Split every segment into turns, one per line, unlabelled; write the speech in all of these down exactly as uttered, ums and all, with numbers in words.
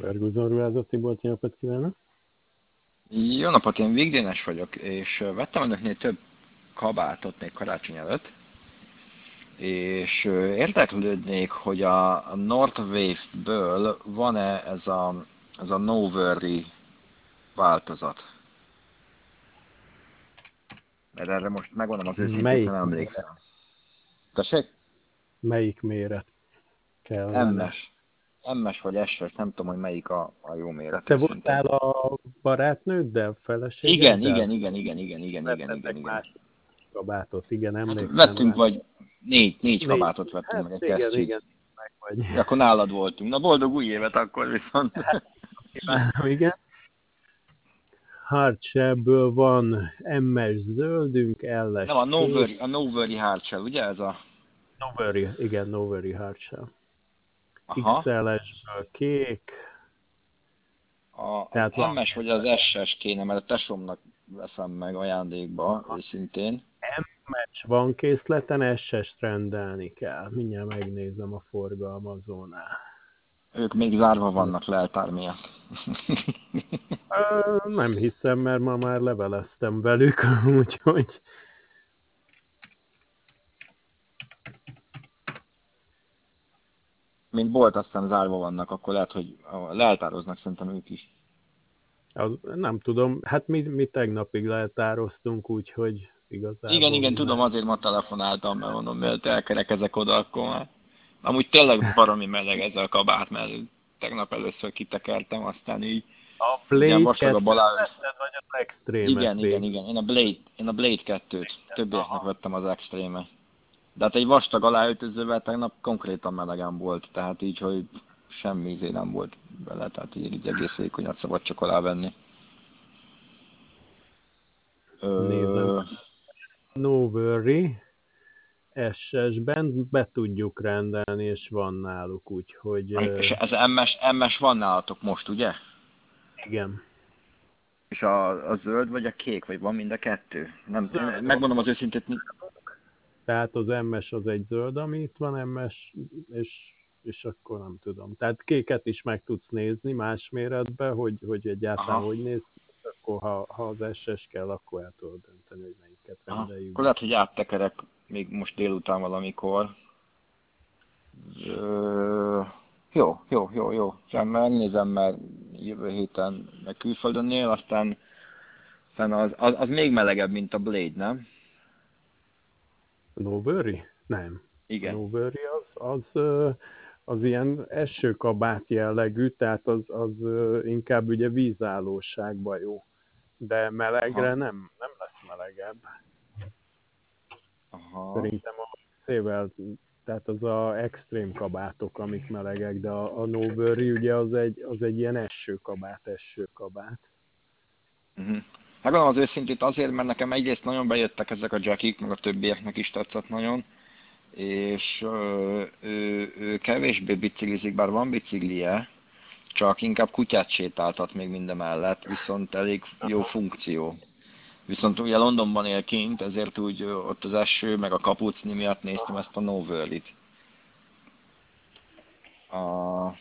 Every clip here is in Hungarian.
Ferguson ruházat Tibor, jó napot kívánok!
Jó napot, én Vigdénes vagyok, és ö, vettem önöknél több kabátot még karácsony előtt, és ö, érdeklődnék, hogy a a Northwave-ből van-e ez a, ez a No Worry változat. Mert erre most megmondom az őszintét, nem
Melyik méret,
emlékszem. Tessék?
melyik méret kellene?
em es. em es vagy es es, nem tudom, hogy melyik a, a jó méret
Te
őszintén.
voltál a barátnőddel,
Igen,
feleségeddel?
igen, igen, igen, igen, igen, igen, igen,
Vettetek
igen.
másik kabátot, igen,
Hát
emlékszem
vettünk
rá.
vagy négy, négy
Négy.
kabátot vettünk,
Hát
meg egy
igen,
kesztyűt.
igen, meg vagy.
Ja, akkor nálad voltunk. Na boldog új évet akkor viszont.
Kívánom, igen. Hardshellből van em es zöldünk,
Nem, a
el es
No
kék,
Worry, a No Worry Hardshell, ugye ez a...
No Worry, igen, No Worry Hardshell.
Aha.
iksz el es-ből kék,
A, az
tehát van
em es vagy az es es kéne, mert a tesómnak veszem meg ajándékba, őszintén.
em es van készleten, es es-t rendelni kell. Mindjárt megnézem a forgalmazónál.
Ők még zárva vannak leltár miatt.
Ö, nem hiszem, mert ma már leveleztem velük, úgyhogy
Mint bolt, aztán zárva vannak, akkor lehet, hogy a- leltároznak szerintem ők is.
az, nem tudom, hát mi, mi tegnapig leltároztunk, úgyhogy
Igen,
igazából
igen,
mi
tudom,
már...
azért ma telefonáltam, mert mondom, mielőtt elkerekezek oda, akkor már. Amúgy tényleg baromi meleg ez a kabát, mert tegnap először kitekertem, aztán így,
A
így ilyen
Blade
vastagabb
kettőt
alá.
vetted, vagy az Extreme-et
Igen, igen,
végül?
igen. Én a Blade, én a Blade kettőt. Többieknek
Aha.
vettem az Extreme-et. De hát egy vastag aláöltözővel tegnap konkrétan melegen volt, tehát így, hogy semmi izé nem volt vele, tehát így, így egész vékonyat szabad csak alávenni.
Nézem.
Ö,
No Worry, es es-ben be tudjuk rendelni, és van náluk, úgyhogy
és
ö,
ez em es, em es van nálatok most, ugye?
igen.
És a, a zöld vagy a kék, vagy van mind a kettő? Nem, én
Zöld van.
megmondom az őszintét, ni-
Tehát az em es az egy zöld, ami itt van, em es, és, és akkor nem tudom. Tehát kéket is meg tudsz nézni más méretben, hogy, hogy egyáltalán
aha,
hogy néz ki, és akkor ha, ha az es es kell, akkor el tudod dönteni, hogy melyiket
aha.
rendeljük
Akkor
be.
lehet, hogy áttekerek még most délután valamikor. Ö, jó, jó, jó, jó. Rendben, nézem, mert jövő héten meg külföldön él, aztán, aztán az, az, az még melegebb, mint a Blade, nem?
A Nobury? Nem. A
Igen.
Nobury az, az, ö, az ilyen esőkabát jellegű, tehát az, az ö, inkább ugye vízállóságban jó. De
Aha,
melegre nem, nem lesz melegebb.
aha.
Szerintem a szével, tehát az a extrém kabátok, amik melegek, de a, a Nobury ugye az egy, az egy ilyen esőkabát, esőkabát.
Uh-huh. Megmondom az őszintét azért, mert nekem egyrészt nagyon bejöttek ezek a jackik, meg a többieknek is tetszett nagyon, és ö, ő, ő kevésbé biciklizik, bár van biciklije, csak inkább kutyát sétáltat még mindemellett, viszont elég jó funkció. Viszont ugye Londonban él kint, ezért úgy ö, ott az eső, meg a kapucni miatt néztem ezt a No World-it. A,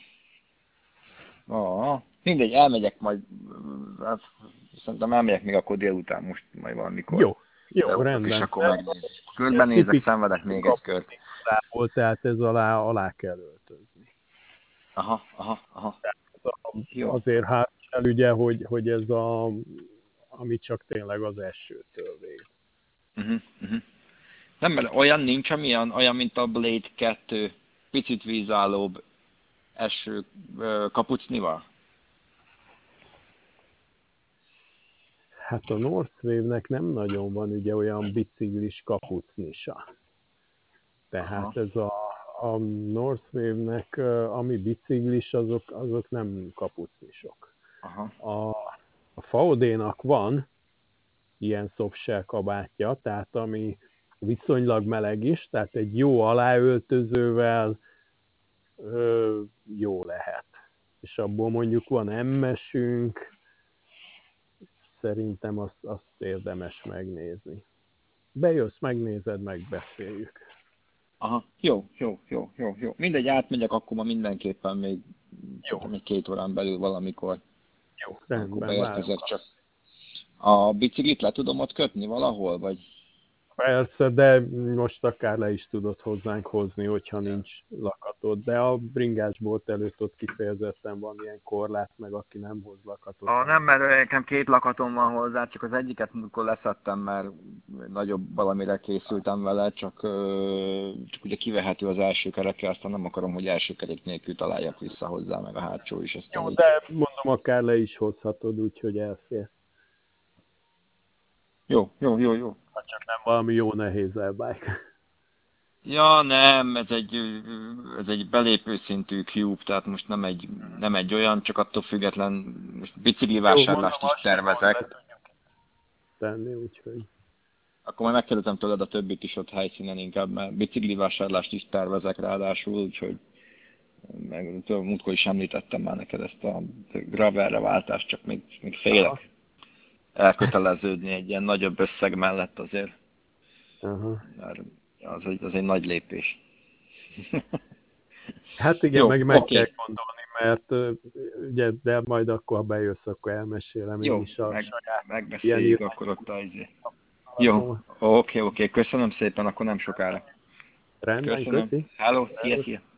a, mindegy, elmegyek majd, ö, szerintem elmegyek még akkor délután most, majd valamikor.
Jó, jó,
Beugrok, és
rendben.
akkor
De
megnézzük.
ez
Körbenézek,
tipikus
szenvedek még egy kört.
kapucnikából, tehát ez alá, alá kell öltözni.
Aha, aha, aha.
Tehát az-
Jó.
azért hát ugye, hogy, hogy ez a, ami csak tényleg az esőtől véd.
Uh-huh, uh-huh. Nem, mert olyan nincs, amilyen, olyan, mint a Blade kettő, picit vízállóbb eső ö, kapucnival.
Hát a Northwave-nek nem nagyon van ugye olyan biciklis kapucnisa.
Aha,
Tehát ez a, a Northwave-nek, ö, ami biciklis, azok, azok nem kapucnisok.
aha.
A, a Faodénak van ilyen softshell kabátja, tehát ami viszonylag meleg is, tehát egy jó aláöltözővel ö, jó lehet. És abból mondjuk van em es-ünk, szerintem azt, azt érdemes megnézni. Bejössz, megnézed, megbeszéljük.
Aha, jó, jó, jó, jó, jó. Mindegy, átmegyek, akkor ma mindenképpen még,
Jó,
szerintem egy két órán belül valamikor,
jó,
akkor
rendben, várok.
beérkezek csak. A biciklit le tudom ott kötni valahol, vagy?
Persze, de most akár le is tudod hozzánk hozni, hogyha nincs lakatod. De a bringásbolt előtt ott kifejezetten van ilyen korlát, meg aki nem hoz lakatot.
A, nem, mert nekem két lakatom van hozzá, csak az egyiket múltkor leszettem, mert nagyobb valamire készültem vele, csak, ö, csak ugye kivehető az első kerekkel, aztán nem akarom, hogy első kerek nélkül találjak vissza hozzá, meg a hátsó is, aztán
Jó,
így.
de mondom, akár le is hozhatod, úgyhogy elfér.
Jó, jó, jó, jó.
Ha csak nem valami jó nehéz elbike.
Ja, nem, ez egy, ez egy belépő szintű Cube, tehát most nem egy, nem egy olyan, csak attól független, most bicikli
Jó, mondom,
vásárlást is
azt sem gond, le
tervezek.
tudjuk tenni, úgyhogy...
Akkor majd megkérdezem tőled a többit is ott helyszínen inkább, mert bicikli vásárlást is tervezek ráadásul, úgyhogy meg tudom, múltkor is említettem már neked ezt a gravelre váltást, csak még, még félek
Aha.
elköteleződni egy ilyen nagyobb összeg mellett azért,
Aha.
mert az egy, az egy nagy lépés.
Hát igen,
Jó,
meg meg
oké.
kell gondolni, mert ö, ugye, de majd akkor, ha bejössz, akkor elmesélem én
Jó,
is a
meg,
saját
megbeszéljük
ilyen
akkor ott a izé. Jó,
irányomatomat.
oké, oké, köszönöm szépen, akkor nem sokára.
Rendben,
Köszönöm.
köszi.
Hello, szia,
Szervusz.
szia.